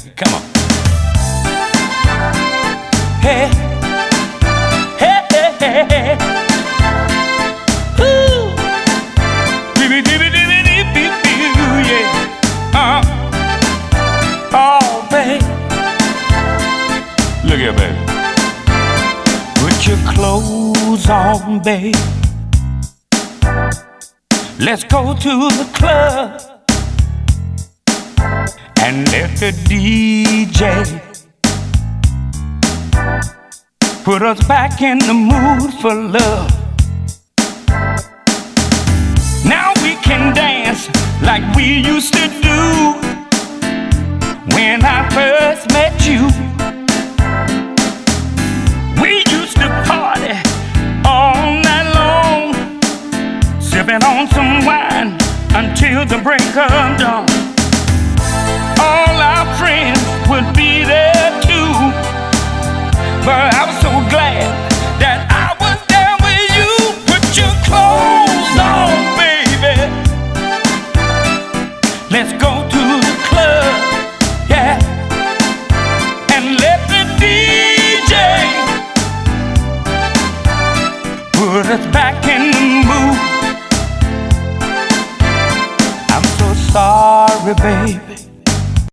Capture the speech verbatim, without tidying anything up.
Come on. Hey, hey, hey, hey, hey. Ooh, dibby, dibby, dibby, dibby, dibby, yeah. Uh, oh, babe. Look here, baby. Put your clothes on, babe. Let's go to the club and let the D J put us back in the mood for love. Now we can dance like we used to do when I first met you. We used to party all night long, sipping on some wine until the break of dawn. All our friends would be there too, but I was so glad that I was there with you. Put your clothes on, baby. Let's go to the club, yeah, and let the D J put us back in the mood. I'm so sorry, babe.